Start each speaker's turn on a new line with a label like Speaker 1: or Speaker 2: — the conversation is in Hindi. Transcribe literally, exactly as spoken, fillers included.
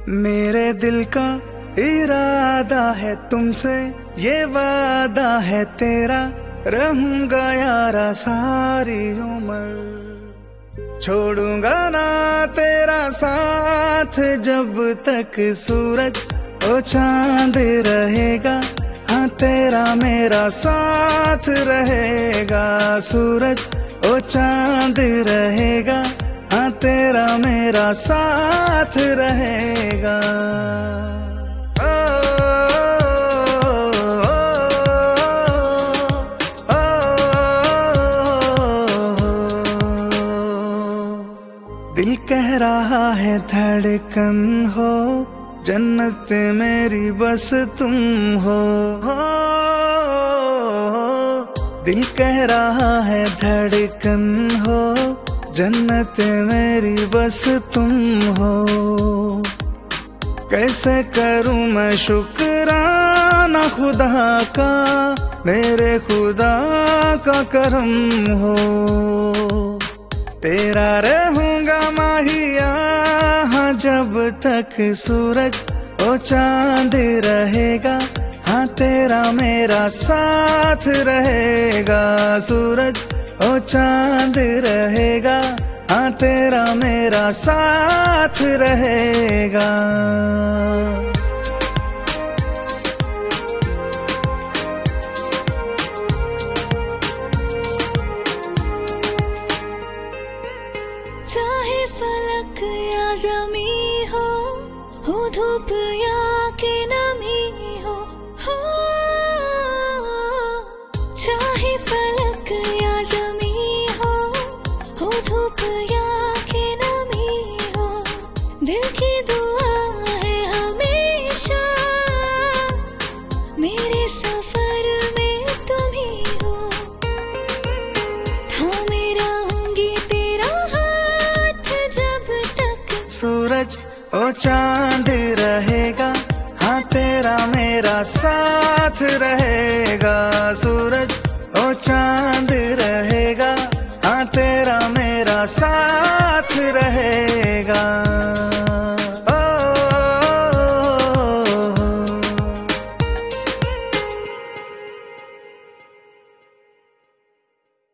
Speaker 1: मेरे दिल का इरादा है तुमसे, ये वादा है तेरा, रहूंगा यारा सारी उम्र। छोड़ूंगा ना तेरा साथ जब तक सूरज और चांद रहेगा। हाँ तेरा मेरा साथ रहेगा, सूरज और चांद रहेगा। हाँ तेरा मेरा साथ रहेगा। ओ, ओ, ओ, दिल कह रहा है धड़कन हो, जन्नत मेरी बस तुम हो। दिल कह रहा है धड़कन हो, जन्नत मेरी बस तुम हो। कैसे करूं मैं शुक्राना खुदा का, मेरे खुदा का करम हो। तेरा रहूंगा माहिया हाँ जब तक सूरज और चांद रहेगा। हाँ तेरा मेरा साथ रहेगा, सूरज और चांद रहेगा। हाँ तेरा मेरा साथ रहेगा।
Speaker 2: चाहे फलक या ज़मीं हो, हो धूप या कि नमी हो, हो चाहे फलक या ज़मीं हो, हो धूप या कि नमी हो। दिल की दुआ है हमेशा मेरे सफर में तुम ही हो। थामे रहूंगी तेरा हाथ जब तक
Speaker 1: सूरज और चांद रहेगा। हाँ तेरा मेरा साथ रहेगा, सूरज और चांद रहेगा। हाँ तेरा मेरा साथ रहेगा।